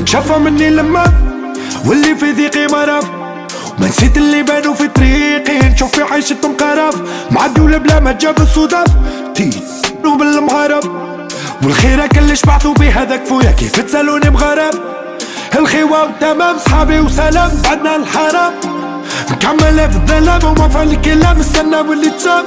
شافوا مني لما واللي في ذيقي مرض، ما نسيت اللي بانوا في طريقي، نشوف في عيشتهم قرف، مع الدولة بلا ما تجاب الصدف، تيجوا بالمغرب والخيرك اللي شبعتوا بيه هذاك فويا كيف تسالوني مغرب، الخيوة وتمام صحابي وسلام بعدنا الحرام، نكمل في الظلام وما فعل الكلام استنى واللي تساب،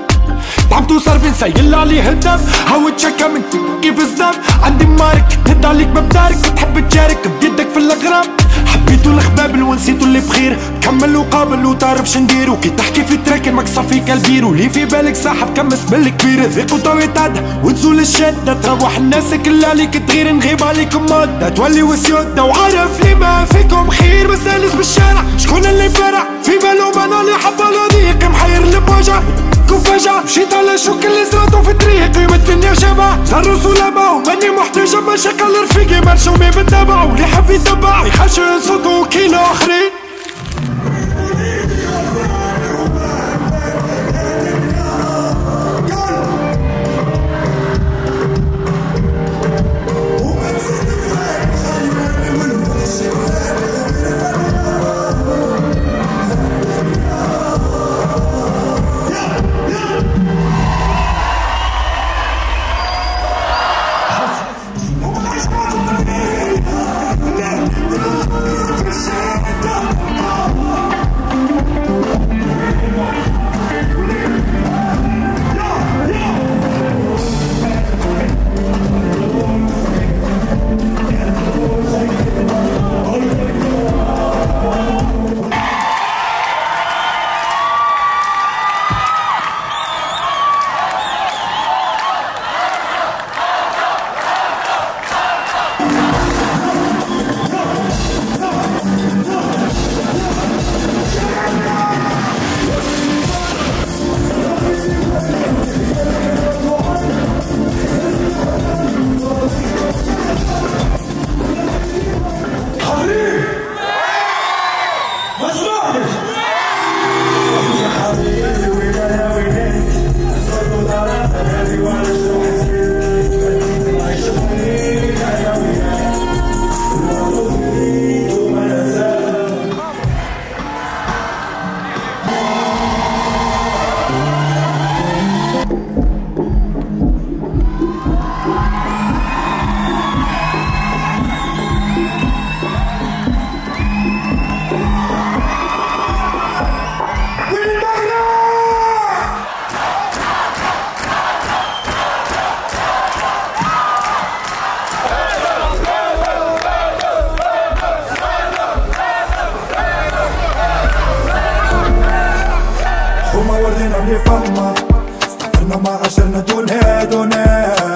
طعمتو صارفين سايل عليه الدم، هاو تشكى من كيف الزدام، عندي مارك تهد عليك ببدارك، تحب تشارك بيدك في الغرام، حبيتو الخبابل ونسيتو اللي بخير، كمل وقابل وتعرف شنديرو، كي تحكي في تراك المقصة فيك البيرو، لي في بالك ساحب كمس بالكبير، ذيق وطاو يتعدى وتزول الشدة، تروح الناس كلها عليك تغير، نغيب عليكم مدة تولي وسيودة، وعارف لي ما فيكم خير بس انس بالشارع، شكون اللي فرع في بالهم انا اللي حبالو ضيق محير اللي بوجع وفجأة مشيت على شوك اللي زرعتو في طريقي، والدنيا شبع صاروا سلامة وماني محتاج مشاكل رفيقي، مرشومي بالتبع واللي حب يتبع يحشر صوتو كيلو اخرين. وما وردنا اللي فما استقرنا ما عشرنا دوني